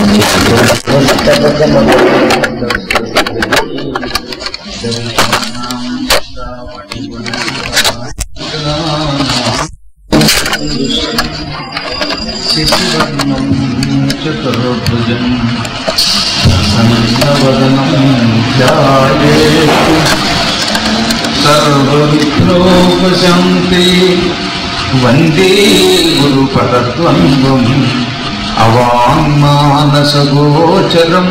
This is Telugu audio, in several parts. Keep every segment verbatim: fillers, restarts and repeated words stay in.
శశివర్ణం చతుర్భుజం ప్రసన్నవదనం ధ్యాయేత్ సర్వవిఘ్నోపశాంతే వందే గురుపదద్వంద్వం అవాంగ్మానసగోచరం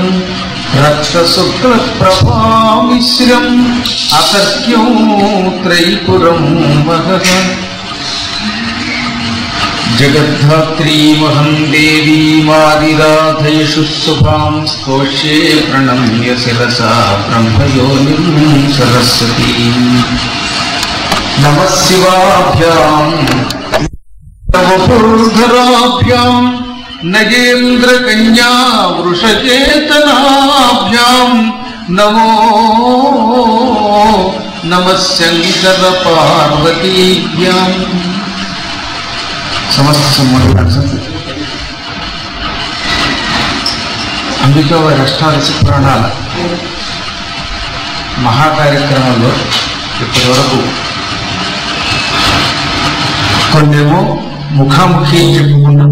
రక్తశుక్లప్రభామిశ్రం అసత్యం త్రైపురం మహః జగద్ధాత్రీమహం దేవీమాదిరాధయేషు శుభాం స్తోష్యే ప్రణమ్య శిరసా బ్రహ్మయోనిం సరస్వతీం నమః శివాభ్యాం వపుర్ధరాభ్యాం నగేంద్రకన్యా వృషచేతనాభ్యాం నమో నమః శంకర పార్వతీభ్యాం. సమస్త సన్మానం అంబికా వారి అష్టాదశ పురాణాల మహాకార్యక్రమంలో ఇప్పటి వరకు కొన్నేమో ముఖాముఖి చెప్పుకున్నాం.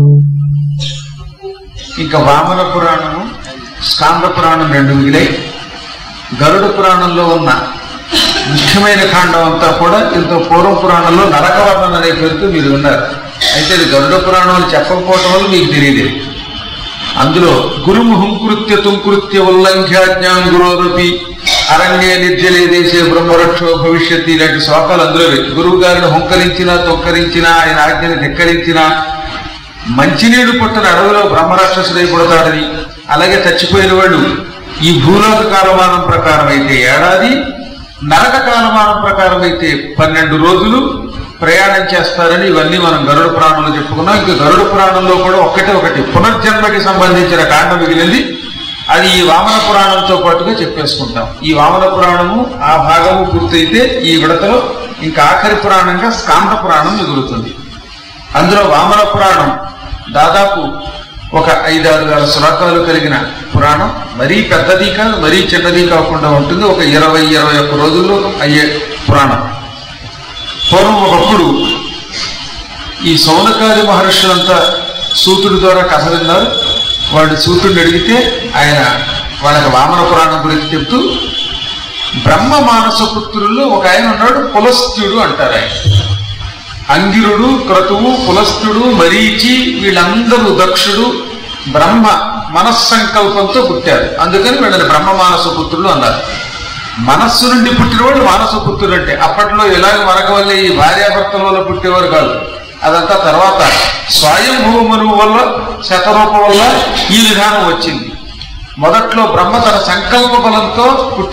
ఇంకా వామన పురాణము, స్కాంద పురాణం రెండు మిగిలాయి. గరుడ పురాణంలో ఉన్న ముఖ్యమైన కాండం అంతా కూడా ఇంత పూర్వ పురాణంలో నరకవర్ణన అనే పేరుతో మీరు ఉన్నారు. అయితే అది గరుడ పురాణాలు చెప్పకపోవటం వల్ల మీకు తెలియదు. అందులో గురుముహంకృత్య తుంకృత్య ఉల్లంఘ్యాజ్ఞాం గురోరపి అరణ్య నిర్జలే దేశే బ్రహ్మరక్షో భవిష్యత్ ఇలాంటి శ్లోకాలు అందులో గురువు గారిని హుంకరించినా తొక్కరించినా ఆయన ఆజ్ఞని ధిక్కరించినా మంచినీడు పుట్టిన అడవిలో బ్రహ్మరాక్షసుడై పుడతాడని, అలాగే చచ్చిపోయిన వాళ్ళు ఈ భూలోక కాలమానం ప్రకారం అయితే ఏడాది, నరక కాలమానం ప్రకారం అయితే పన్నెండు రోజులు ప్రయాణం చేస్తారని ఇవన్నీ మనం గరుడ పురాణంలో చెప్పుకున్నాం. ఇంకా గరుడ పురాణంలో కూడా ఒక్కటే ఒకటి పునర్జన్మకి సంబంధించిన కాండ మిగిలింది. అది ఈ వామన పురాణంతో పాటుగా చెప్పేసుకుంటాం. ఈ వామన పురాణము ఆ భాగము పూర్తయితే ఈ విడతలో ఇంకా ఆఖరి పురాణంగా స్కాంద పురాణం మిగులుతుంది. అందులో వామన పురాణం దాదాపు ఒక ఐదారు వేల శ్లోకాలు కలిగిన పురాణం. మరీ పెద్దది కాదు, మరీ చిన్నది కాకుండా ఉంటుంది. ఒక ఇరవై ఇరవై ఒక్క రోజుల్లో అయ్యే పురాణం. పూర్వం ఒకప్పుడు ఈ సౌనకాది మహర్షులంతా సూతుడి ద్వారా కథ విన్నారు. వాడు సూతుడిని అడిగితే ఆయన వాళ్ళకి వామన పురాణం గురించి చెప్తూ, బ్రహ్మ మానస పుత్రుల్లో ఒక ఆయన ఉన్నాడు, పులస్త్యుడు అంటారు. ఆయన అంగిరుడు, క్రతువు, పులస్త్యుడు, మరీచి వీళ్ళందరూ దక్షుడు బ్రహ్మ మనస్సంకల్పంతో పుట్టారు. అందుకని వీళ్ళని బ్రహ్మ మానస పుత్రులు అన్నారు. మనస్సు నుండి పుట్టినవాడు మానస పుత్రుడు అంటే. అప్పట్లో ఇలాగ మనక వల్ల ఈ భార్యాభర్తల వల్ల పుట్టేవారు కాదు. అదంతా తర్వాత స్వయంభూ మనువు వల్ల, శతరూపం వల్ల ఈ విధానం వచ్చింది. మొదట్లో బ్రహ్మ తన సంకల్ప బలంతో పుట్టి